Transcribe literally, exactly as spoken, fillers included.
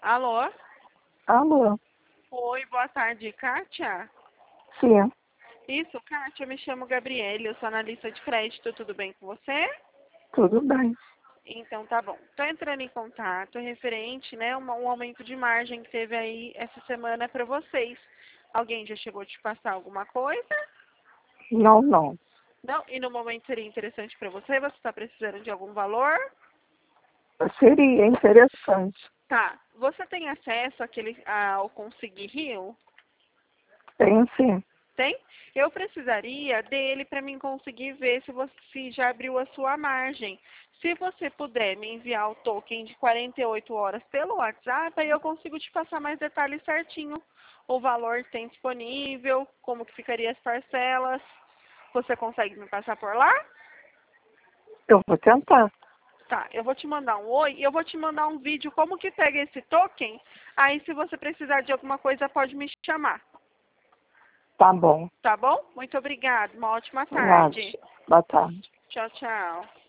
Alô? Alô? Oi, boa tarde, Kátia? Sim, Isso, Kátia, eu me chamo Gabriele, eu sou analista de crédito, tudo bem com você? tudo bem. Então tá bom. Estou entrando em contato referente, né, uma- um aumento de margem que teve aí essa semana para vocês. Alguém já chegou a te passar alguma coisa? Não, não. Não? E no momento seria interessante para você? Você está precisando de algum valor? Seria interessante. Tá. Você tem acesso àquele, ao Conseguir Rio? Tem sim. Tem? Eu precisaria dele para mim conseguir ver se você se já abriu a sua margem. Se você puder me enviar o token de quarenta e oito horas pelo WhatsApp, aí eu consigo te passar mais detalhes certinho. O valor que tem disponível, como que ficaria as parcelas. Você consegue me passar por lá? Eu vou tentar. Tá, eu vou te mandar um oi e eu vou te mandar um vídeo como que pega esse token. Aí se você precisar de alguma coisa pode me chamar. Tá bom. Tá bom? Muito obrigada. Uma ótima Nada. tarde. Boa tarde. Tchau, tchau.